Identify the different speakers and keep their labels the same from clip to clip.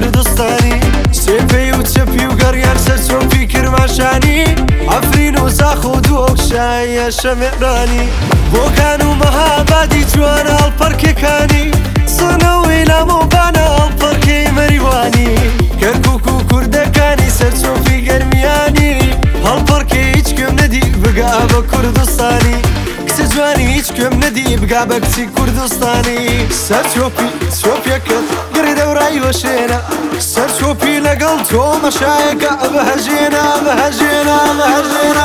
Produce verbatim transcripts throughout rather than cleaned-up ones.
Speaker 1: کوردستانی سێپەی و چەپی و گەڕیان سەر چۆپی کرماشانی ئەفرین و زاخ و دووەکشایە شەمێرانی بۆکان و مەهابادی جوانە هەڵپەرکێکانی سنەوەی لامۆبانە هەڵپەرکەی مەریوانی کەرکووک و کوردەکانی سەر چۆپی گەرمیانی هەڵپەرکەی هیچ کوێم نەدی بگا بە کوردستانی کچە جوانی هیچ کوێم نەدی بگا بە کچی کوردستانی سەر چۆپی چۆپیەکەت گڕی دەورایی وەشێنە سەر چۆپی لەگەڵ تۆ مەشایەکە بەهەژێنە بەهەژێنە بەهەژێنە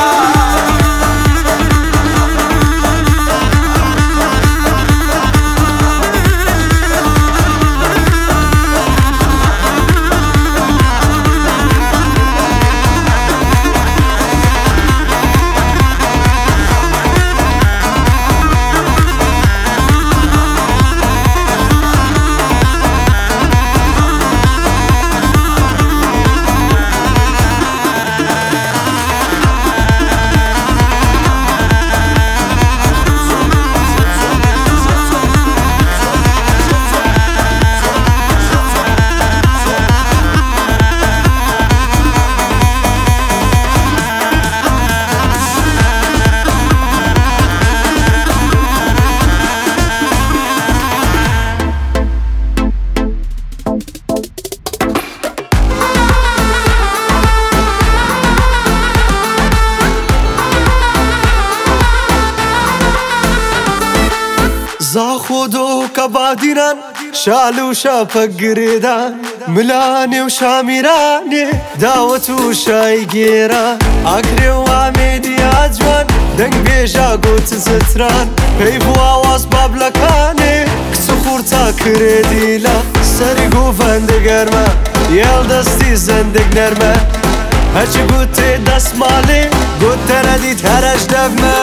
Speaker 1: زاخۆ دۆکە بادیران شال و شاپە گرێدان ملانێ و شامیرانێ داوەت و شای گێران ئاگرێ و ئامێدیا جوان دەنگ بێژا گۆت زتران پێی بواواز بابلەکانێ کچ خوورتا کرێدیلا سەری گۆڤەندە گەرمە یێڵ دەستی زەندێک نەرمە هەرچی گوتێ دەسماڵێ گوت تەنەدیت هەرەش دەبمە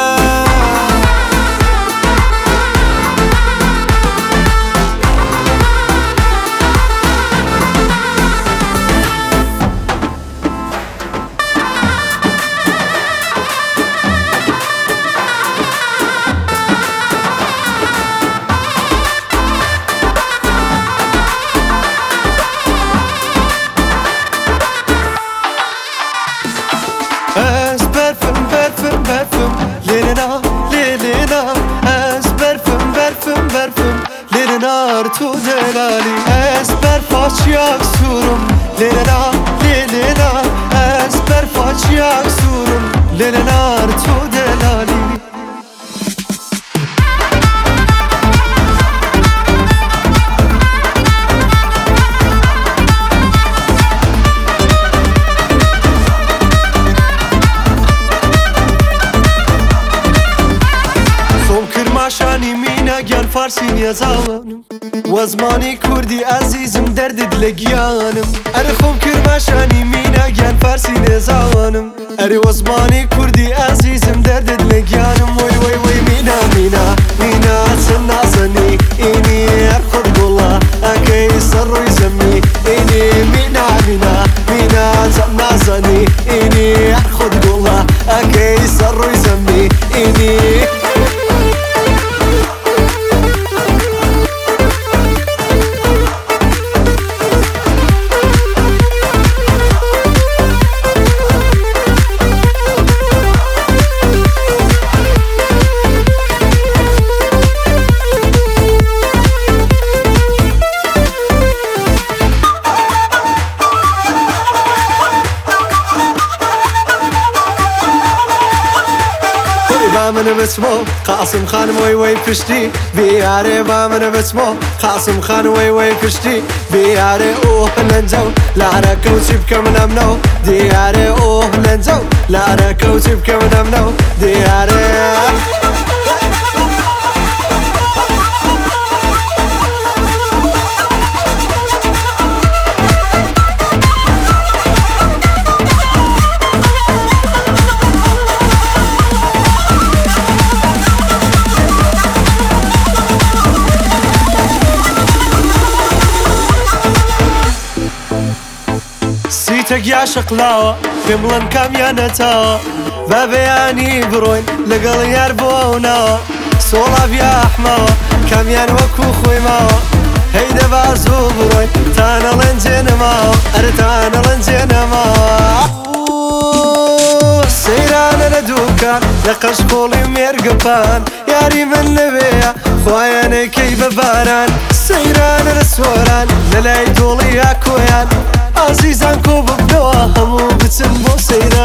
Speaker 1: Ez berfim berfim berfim Lirina lirina Ez berfim berfim berfim Lirinar tu delali Ez berfaç yaksurum Lirina lirina Ez berfaç yaksurum Lirinar tu delali ماشانی مینە گیان فارسی نێزاوانم وەزمانی کوردی ئازیزم دەردت لە گیانم ئەرە خۆم کرماشانی مینە گیان فارسی نێزاوانم ئەرێ وەزمانی کوردی ئازیزم دەردت لە گیانم وەی وەی وەی مینا مینا مینا چەند نازەنی ئینی هەر خۆت گوڵە ئەکەی سەر ڕووی زەمی ئینی مینا مینا مینا چەند نازەنی ئینی هەر خۆت گوڵە ئەکەی سەر ڕووی زەمی ئینی من بسمو قاسم خان وی وی پشتی بیاره با من بسمو قاسم خان وی وی پشتی بیاره اوه لنجو لارا کوچی بکم نمنو دیاره اوه لنجو لارا کوچی بکم نمنو دیاره سیتەک یا شەقلاوە پێم بڵێن کامیانەتەوە بە بەیانی بڕۆین لەگەڵ یار بۆ ئەو ناوە سۆڵاو یا ئەحمەوە کامیان وەکو خۆی ماوە هيدا بازو بروي تانا لنجنما أرتانا لنجنما سيرانا لدوكان لقش قولي ميرقبان ياري من نبيا خواياني كي بباران سيرانا لسوران للاي دولي ياكويان عزيزان كوب بنوا همو بتنبو سيران